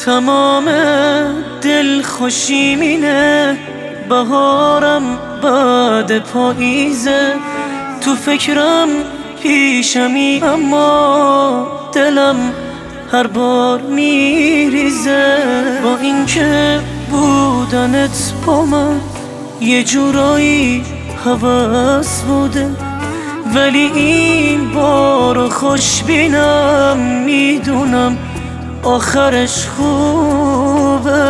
تمام دل خوشیمینه، بهارم بعد پاییزه. تو فکرم پیشمی اما دلم هر بار میریزه. با اینکه بودنت با من یه جورایی هوس بوده، ولی این بارو خوشبینم، میدونم آخرش خوبه.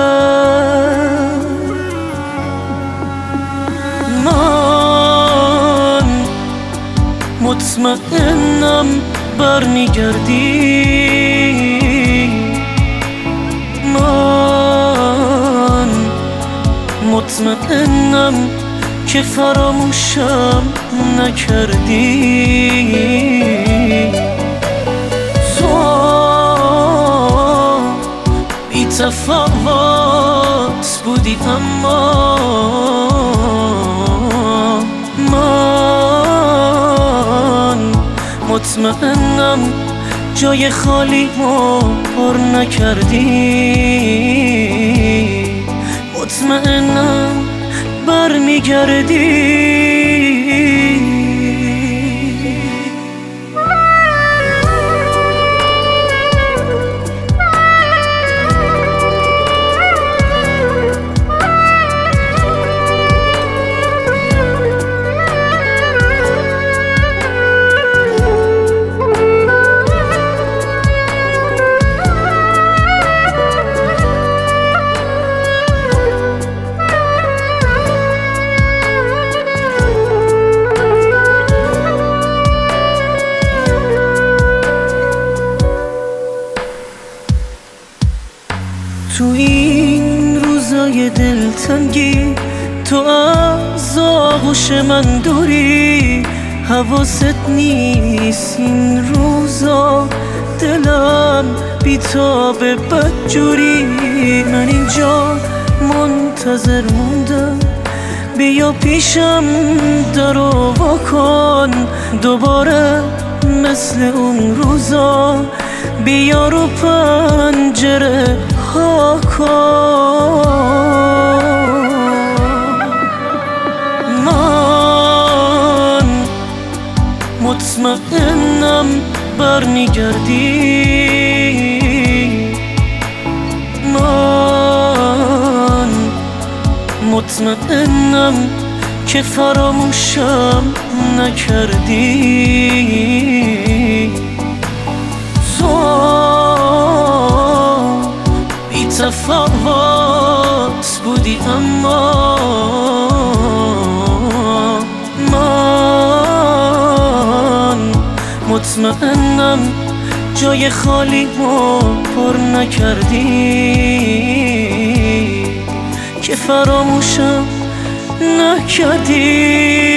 من مطمئنم برمیگردی، من مطمئنم که فراموشم نکردی. بی تفاوت بودی اما من مطمئنم جای خالی ما پر نکردی. مطمئنم برمیگردی. تو این روزای دلتنگی تو از آغوش من دوری، حواست نیست این روزا، دلم بیتابه بدجوری. من اینجا منتظر موندم، بیا پیشم درو واکن، دوباره مثل اون روزا بیا رو پنجره ها کن. من مطمئنم برمیگردی، من مطمئنم که فراموشم نکردی. بی تفاوت بودی اما من مطمئنم جای خالی ما پر نکردی، که فراموشم نکردی.